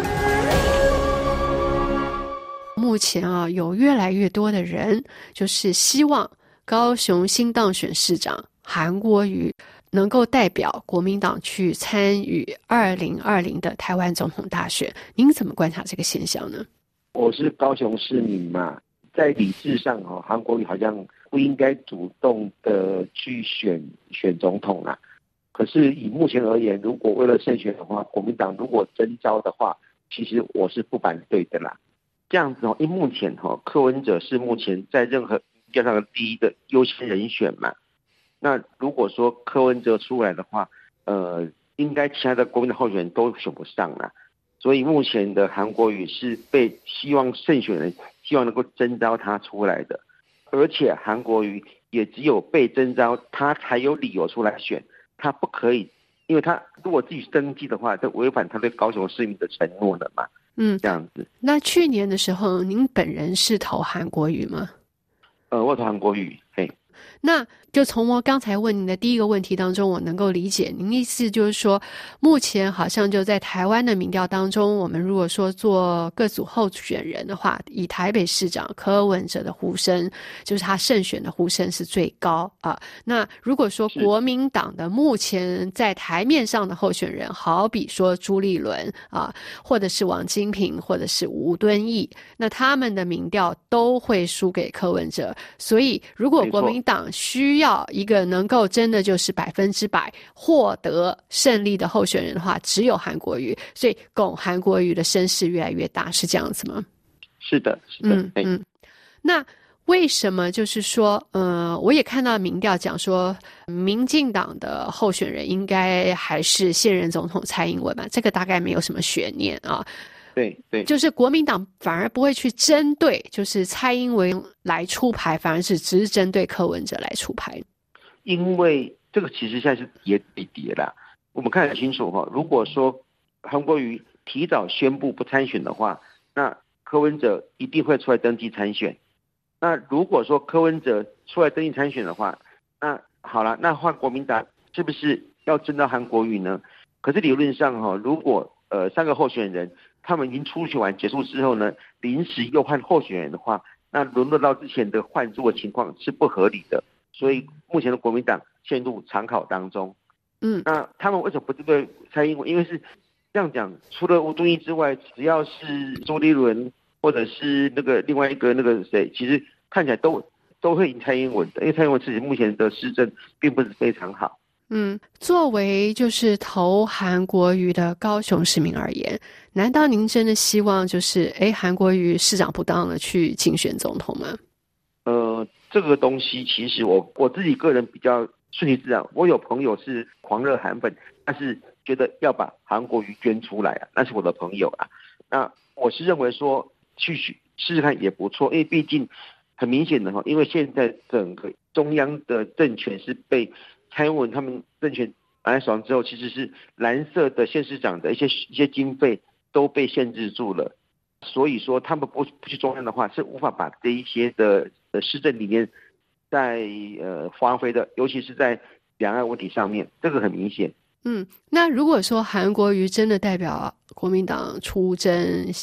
目前有越来越多的人就是希望高雄新当选市长韩国瑜能够代表国民党去参与2020的台湾总统大选，您怎么观察这个现象呢？ 我是高雄市民嘛，在理智上韩国瑜好像不应该主动的去选总统啦。可是以目前而言，如果为了胜选的话，国民党如果征召的话，其实我是不反对的啦。这样子因为目前柯文哲是目前在任何民调上的第一个优先人选嘛。那如果说柯文哲出来的话，应该其他的国民党候选人都选不上啦。所以目前的韩国瑜是被希望胜选人希望能够征召他出来的，而且韩国瑜也只有被征召，他才有理由出来选，他不可以，因为他如果自己登记的话，这违反他对高雄市民的承诺了嘛。这样子。 那去年的时候，您本人是投韩国瑜吗？ 我投韩国瑜，嘿。 那就从我刚才问您的第一个问题当中，我能够理解您意思就是说，目前好像就在台湾的民调当中，我们如果说做各组候选人的话，以台北市长柯文哲的呼声，就是他胜选的呼声是最高啊。那如果说国民党的目前在台面上的候选人，好比说朱立伦啊，或者是王金平，或者是吴敦义，那他们的民调都会输给柯文哲。所以如果国民党需要一个能够真的就是100%获得胜利的候选人的话，只有韩国瑜，所以拱韩国瑜的声势越来越大，是这样子吗？ 是的，是的。 那为什么就是说，我也看到民调讲说，民进党的候选人应该还是现任总统蔡英文嘛，这个大概没有什么悬念啊。 对， 就是国民党反而不会去针对就是蔡英文来出牌，反而是只是针对柯文哲来出牌。 因为这个其实现在是叠对叠啦，我们看得很清楚如果说韩国瑜提早宣布不参选的话，那柯文哲一定会出来登记参选。那如果说柯文哲出来登记参选的话，那好了，那换国民党是不是要征召韩国瑜呢？可是理论上如果3个候选人他们已经初选完结束之后呢，临时又换候选人的话，那沦落到之前的换柱的情况是不合理的。所以目前的国民党陷入常考当中。那他们为什么不针对蔡英文？因为是这样讲，除了吴敦义之外，只要是朱立伦或者是那个另外一个那个谁，其实看起来都会赢蔡英文的，因为蔡英文自己目前的施政并不是非常好。 作为就是投韩国瑜的高雄市民而言，难道您真的希望就是韩国瑜市长不当了去竞选总统吗？ 这个东西其实我自己个人比较顺其自然。我有朋友是狂热韩粉，但是觉得要把韩国瑜捐出来那是我的朋友那我是认为说去试试看也不错，因为毕竟很明显的因为现在整个中央的政权是被蔡英文他们政权拿在手上之后，其实是蓝色的县市长的一些经费都被限制住了，所以说他们不去中央的话，是无法把这一些的施政理念在发挥的，尤其是在两岸问题上面，这个很明显。 那如果说韩国瑜真的代表国民党出征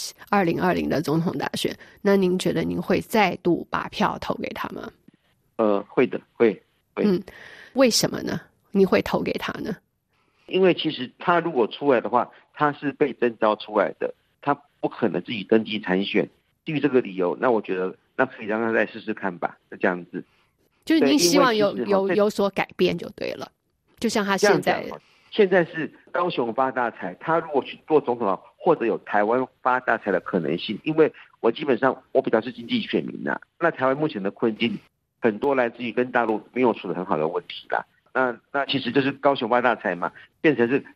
2020的总统大选，那您觉得您会再度把票投给他吗？ 会的，会。 为什么呢？你会投给他呢？ 因为其实他如果出来的话，他是被征召出来的，他不可能自己登记参选。基于这个理由，那我觉得那可以让他再试试看吧，就这样子。 就是您希望有所改变就对了，就像他现在是高雄发大财，他如果去做总统或者有台湾发大财的可能性，因为我基本上我比较是经济选民那台湾目前的困境很多来自于跟大陆没有处理很好的问题那其实就是高雄发大财嘛，变成是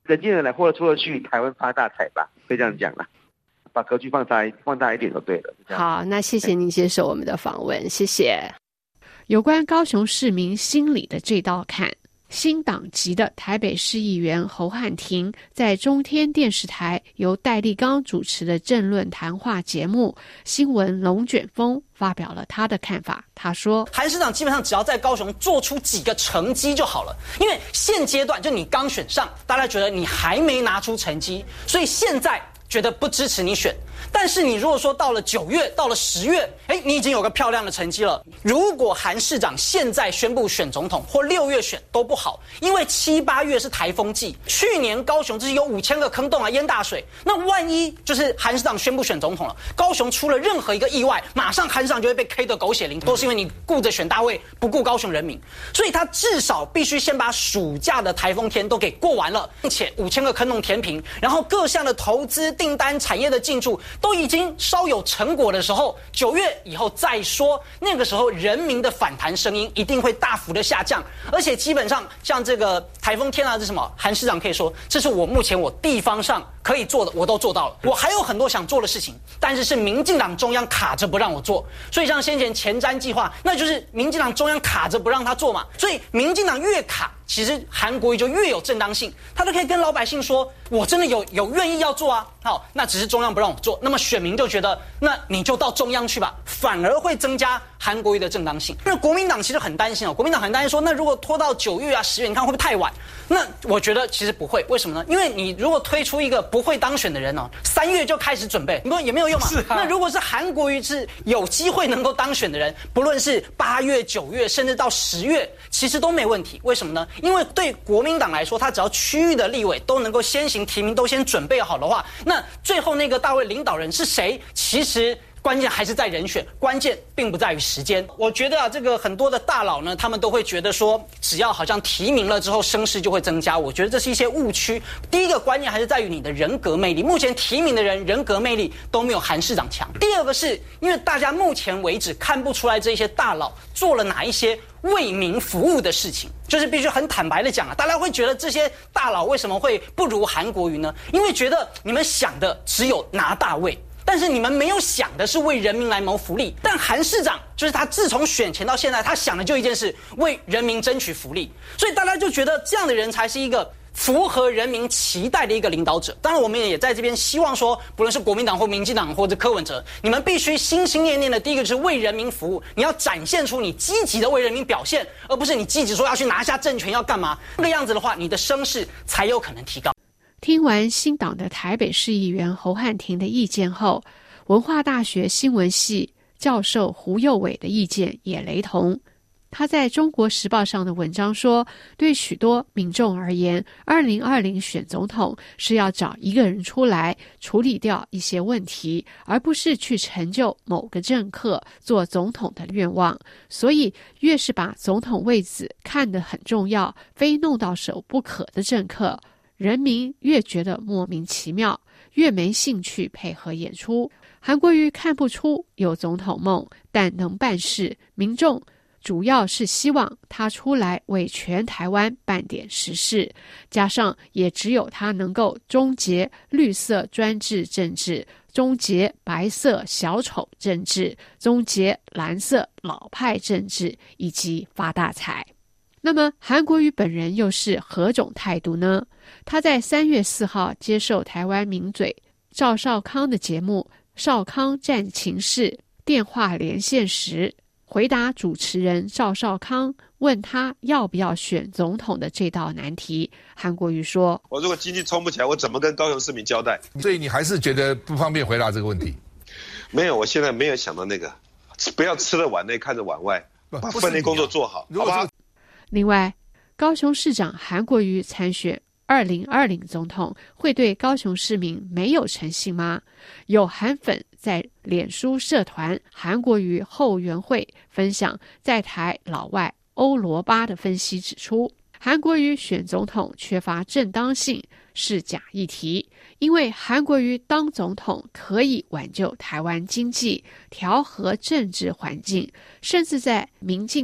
人进人来，或者出得去，台湾发大财吧，可以这样讲啦。把格局放大一点就对了。 好，那谢谢您接受我们的访问，谢谢。有关高雄市民心里的这道坎，新党籍的台北市议员侯汉廷在中天电视台由戴立刚主持的政论谈话节目《新闻龙卷风》发表了他的看法。他说， 韩市长基本上只要在高雄做出几个成绩就好了，因为现阶段就你刚选上，大家觉得你还没拿出成绩，所以现在觉得不支持你选。但是你如果说到了9月，到了10月，你已经有个漂亮的成绩了。如果韩市长现在宣布选总统或6月选都不好，因为7、8月是台风季，去年高雄就是有5000个坑洞啊，淹大水。那万一就是韩市长宣布选总统了，高雄出了任何一个意外，马上韩市长就会被 K 得狗血淋头，都是因为你顾着选大位，不顾高雄人民。所以他至少必须先把暑假的台风天都给过完了，并且5000个坑洞填平，然后各项的投资订单、产业的进驻都已经稍有成果的时候，9月以后再说，那个时候人民的反弹声音一定会大幅的下降。而且基本上像这个台风天啊，这什么，韩市长可以说，这是我目前我地方上可以做的，我都做到了。我还有很多想做的事情，但是民进党中央卡着不让我做。所以像先前前瞻计划，那就是民进党中央卡着不让他做嘛。所以民进党越卡，其实韩国瑜就越有正当性，他都可以跟老百姓说，我真的有愿意要做啊。好，那只是中央不让我做，那么选民就觉得，那你就到中央去吧，反而会增加韩国瑜的正当性。那国民党其实很担心哦，国民党很担心说，那如果拖到9月啊、10月，你看会不会太晚？那我觉得其实不会，为什么呢？因为你如果推出一个不会当选的人哦，3月就开始准备，你说也没有用嘛。是啊。那如果是韩国瑜是有机会能够当选的人，不论是8月、9月，甚至到10月，其实都没问题。为什么呢？因为对国民党来说，他只要区域的立委都能够先行提名，都先准备好的话，那最后那个大位领导人是谁？其实关键还是在人选，关键并不在于时间。我觉得啊，这个很多的大佬呢，他们都会觉得说，只要好像提名了之后声势就会增加。我觉得这是一些误区。第一个关键还是在于你的人格魅力。目前提名的人人格魅力都没有韩市长强。第二个是因为大家目前为止看不出来这些大佬做了哪一些为民服务的事情，就是必须很坦白的讲啊，大家会觉得这些大佬为什么会不如韩国瑜呢？因为觉得你们想的只有拿大位，但是你们没有想的是为人民来谋福利。但韩市长就是他自从选前到现在，他想的就一件事，为人民争取福利。所以大家就觉得这样的人才是一个符合人民期待的一个领导者。当然我们也在这边希望说，不论是国民党或民进党或者柯文哲，你们必须心心念念的第一个就是为人民服务，你要展现出你积极的为人民表现，而不是你积极说要去拿下政权要干嘛。那个样子的话，你的声势才有可能提高。 听完新党的台北市议员侯汉廷的意见后，文化大学新闻系教授胡佑伟的意见也雷同。他在中国时报上的文章说，对许多民众而言，2020选总统是要找一个人出来处理掉一些问题，而不是去成就某个政客做总统的愿望。所以越是把总统位子看得很重要，非弄到手不可的政客，人民越觉得莫名其妙，越没兴趣配合演出。韩国瑜看不出有总统梦，但能办事，民众主要是希望他出来为全台湾办点实事，加上也只有他能够终结绿色专制政治，终结白色小丑政治，终结蓝色老派政治，以及发大财。那么韩国瑜本人又是何种态度呢？他在3月4号接受台湾名嘴赵少康的节目《少康战情室》电话连线时，回答主持人赵少康问他要不要选总统的这道难题，韩国瑜说， 我如果经济冲不起来，我怎么跟高雄市民交代？ 所以你还是觉得不方便回答这个问题？ 没有，我现在没有想到那个，不要吃了碗内看着碗外，把分内工作做好，好吧？ 另外，高雄市长韩国瑜参选2020总统，会对高雄市民没有诚信吗？有韩粉在脸书社团韩国瑜后援会分享在台老外欧罗巴的分析指出，韩国瑜选总统缺乏正当性是假议题，因为韩国瑜当总统可以挽救台湾经济，调和政治环境，甚至在民进党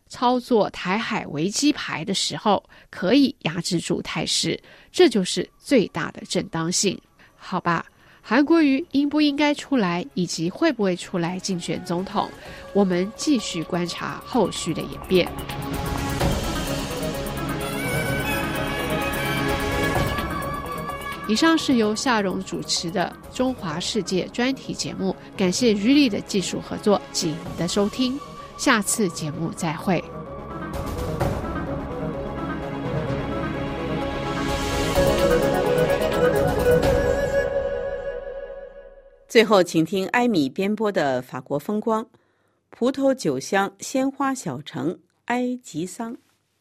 操作台海危机牌的时候，可以压制住态势，这就是最大的正当性。好吧，韩国瑜应不应该出来，以及会不会出来竞选总统，我们继续观察后续的演变。以上是由夏蓉主持的中华世界专题节目，感谢日立的技术合作及您的收听，下次节目再会。 最后请听艾米编播的法国风光，葡萄酒香鲜花小城埃吉桑。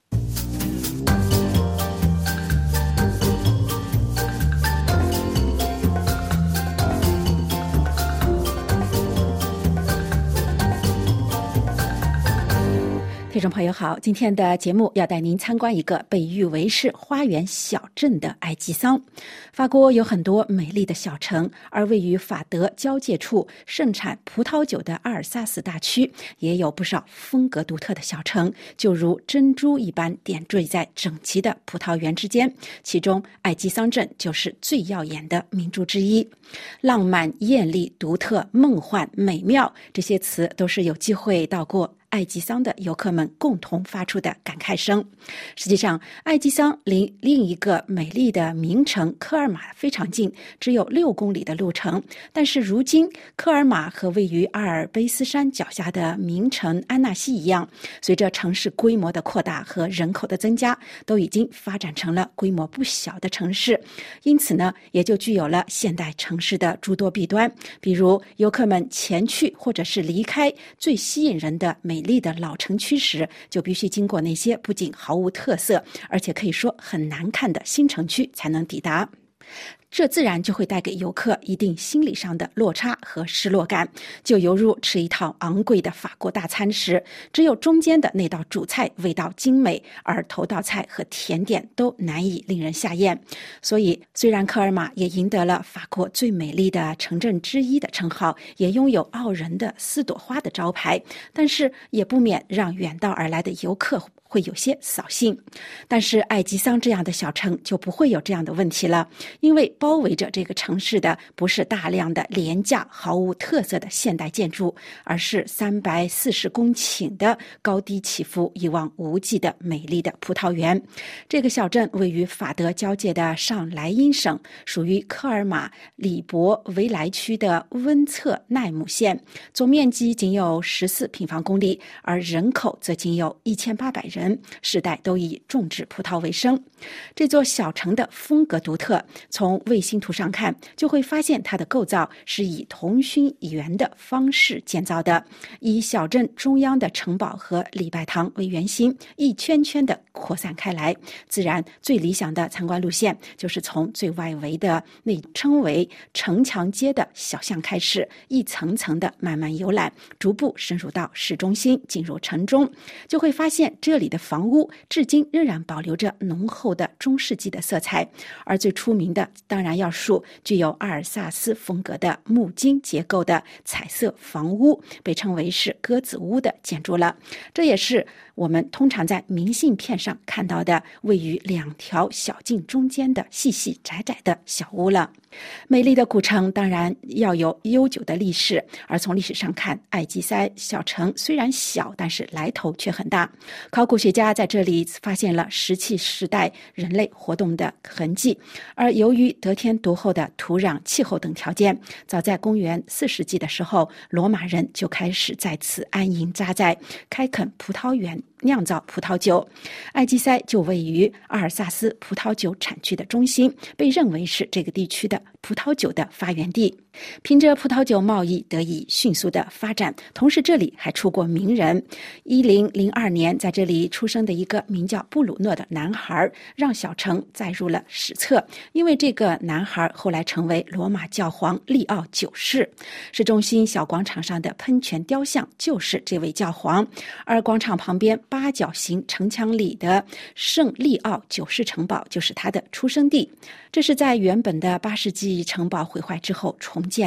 听众朋友好，今天的节目要带您参观一个被誉为是花园小镇的埃吉桑。法国有很多美丽的小城，而位于法德交界处盛产葡萄酒的阿尔萨斯大区也有不少风格独特的小城，就如珍珠一般点缀在整齐的葡萄园之间，其中埃吉桑镇就是最耀眼的明珠之一。浪漫、艳丽、独特、梦幻、美妙，这些词都是有机会到过埃吉桑的游客们共同发出的感慨声。实际上，埃吉桑离另一个美丽的名城科尔玛非常近，只有6公里的路程。但是如今，科尔玛和位于阿尔卑斯山脚下的名城安纳西一样，随着城市规模的扩大和人口的增加，都已经发展成了规模不小的城市。因此呢，也就具有了现代城市的诸多弊端，比如游客们前去或者是离开最吸引人的美丽的老城区时，就必须经过那些不仅毫无特色，而且可以说很难看的新城区才能抵达。这自然就会带给游客一定心理上的落差和失落感，就犹如吃一套昂贵的法国大餐时，只有中间的那道主菜味道精美，而头道菜和甜点都难以令人下咽。所以，虽然科尔玛也赢得了法国最美丽的城镇之一的称号，也拥有傲人的4朵花的招牌，但是也不免让远道而来的游客会有些扫兴。但是埃吉桑这样的小城就不会有这样的问题了，因为包围着这个城市的不是大量的廉价毫无特色的现代建筑，而是340公顷的高低起伏一望无际的美丽的葡萄园。这个小镇位于法德交界的上莱茵省，属于科尔玛里伯维莱区的温策奈姆县，总面积仅有14平方公里，而人口则仅有1800人，世代都以种植葡萄为生。这座小城的风格独特，从卫星图上看，就会发现它的构造是以同心圆的方式建造的，以小镇中央的城堡和礼拜堂为圆心，一圈圈的扩散开来。自然，最理想的参观路线就是从最外围的那称为城墙街的小巷开始，一层层的慢慢游览，逐步深入到市中心，进入城中，就会发现这里的房屋至今仍然保留着浓厚的中世纪的色彩，而最出名的当然要数具有阿尔萨斯风格的木金结构的彩色房屋，被称为是鸽子屋的建筑了。这也是我们通常在明信片上看到的位于2条小径中间的细细窄窄的小屋了。美丽的古城当然要有悠久的历史，而从历史上看，埃吉塞小城虽然小，但是来头却很大。考古学家在这里发现了石器时代人类活动的痕迹，而由于得天独厚的土壤、气候等条件，早在公元4世纪的时候，罗马人就开始在此安营扎寨，开垦葡萄园，酿造葡萄酒。埃吉塞就位于阿尔萨斯葡萄酒产区的中心，被认为是这个地区的葡萄酒的发源地。凭着葡萄酒贸易得以迅速的发展，同时这里还出过名人。1002年在这里出生的一个名叫布鲁诺的男孩，让小城载入了史册，因为这个男孩后来成为罗马教皇利奥9世。市中心小广场上的喷泉雕像就是这位教皇，而广场旁边8角形城墙里的圣利奥9世城堡就是他的出生地。这是在原本的8世纪城堡毁坏之后重建的。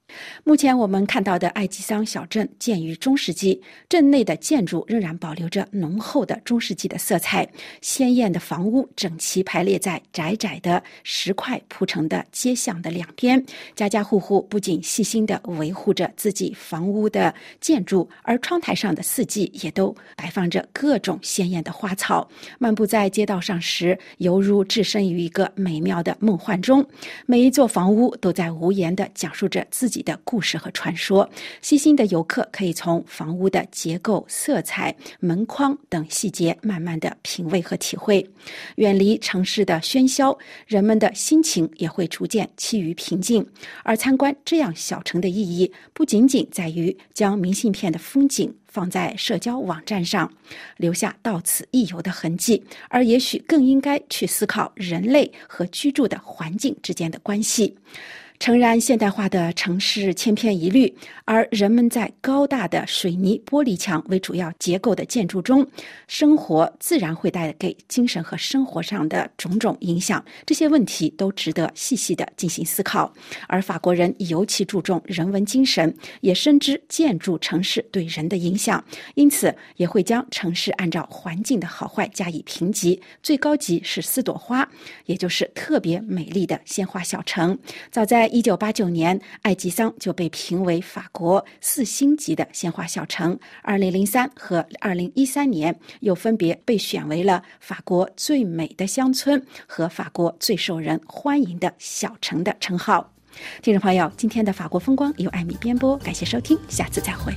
目前我们看到的爱吉桑小镇建于中世纪，镇内的建筑仍然保留着浓厚的中世纪的色彩，鲜艳的房屋整齐排列在窄窄的石块铺成的街巷的两边，家家户户不仅细心地维护着自己房屋的建筑，而窗台上的四季也都摆放着各种鲜艳的花草。漫步在街道上时，犹如置身于一个美妙的梦幻中，每一座房屋都在无言地讲述着自己的故事和传说。细心的游客可以从房屋的结构、色彩、门框等细节慢慢地品味和体会。远离城市的喧嚣，人们的心情也会逐渐趋于平静。而参观这样小城的意义，不仅仅在于将明信片的风景放在社交网站上，留下到此一游的痕迹，而也许更应该去思考人类和居住的环境之间的关系。诚然，现代化的城市千篇一律，而人们在高大的水泥玻璃墙为主要结构的建筑中生活，自然会带给精神和生活上的种种影响。这些问题都值得细细的进行思考。而法国人尤其注重人文精神，也深知建筑城市对人的影响，因此也会将城市按照环境的好坏加以评级。最高级是4朵花，也就是特别美丽的鲜花小城。早在1989年，爱吉桑就被评为法国4星级的鲜花小城。2003和2013年又分别被选为了法国最美的乡村和法国最受人欢迎的小城的称号。听众朋友，今天的法国风光由艾米编播，感谢收听，下次再会。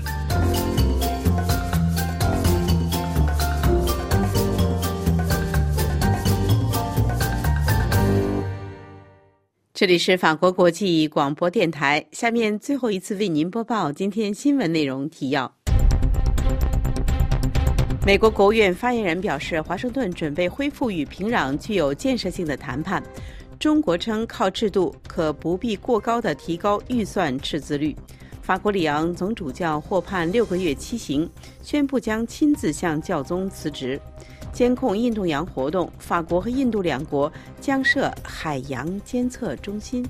这里是法国国际广播电台，下面最后一次为您播报今天新闻内容提要。美国国务院发言人表示，华盛顿准备恢复与平壤具有建设性的谈判。中国称靠制度可不必过高地提高预算赤字率。法国里昂总主教获判6个月期刑，宣布将亲自向教宗辞职。监控印度洋活动，法国和印度两国将设海洋监测中心。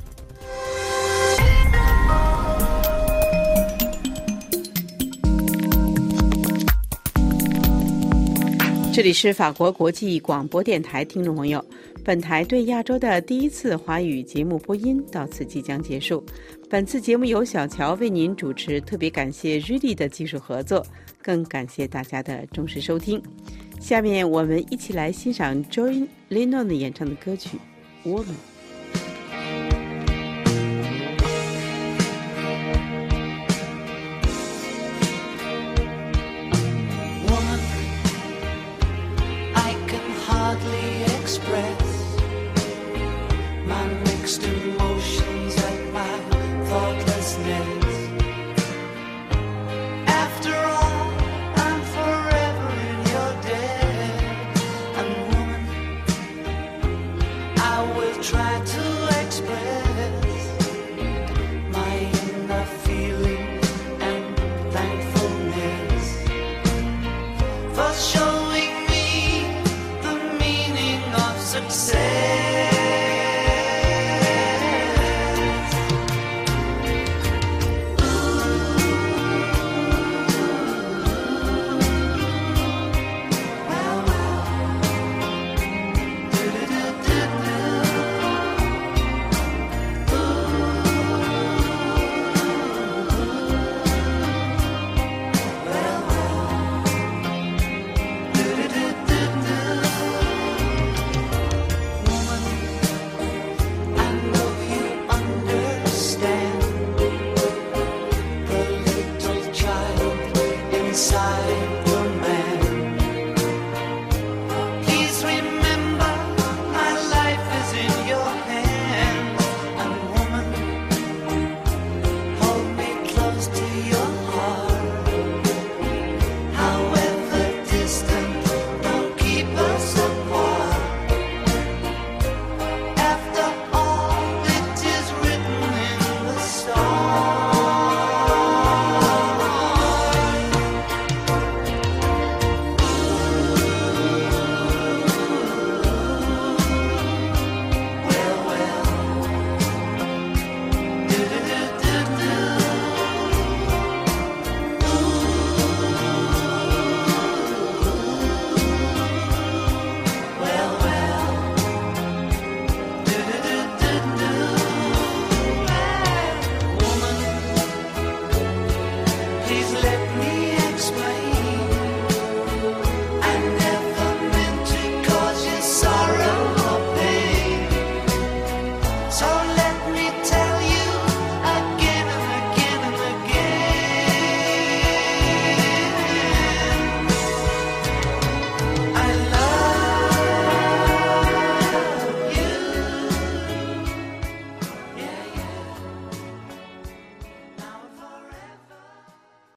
这里是法国国际广播电台，听众朋友，本台对亚洲的第一次华语节目播音到此即将结束。本次节目由小乔为您主持，特别感谢 Rudy 的技术合作，更感谢大家的忠实收听。下面我们一起来欣赏 John Lennon 演唱的歌曲《我们》。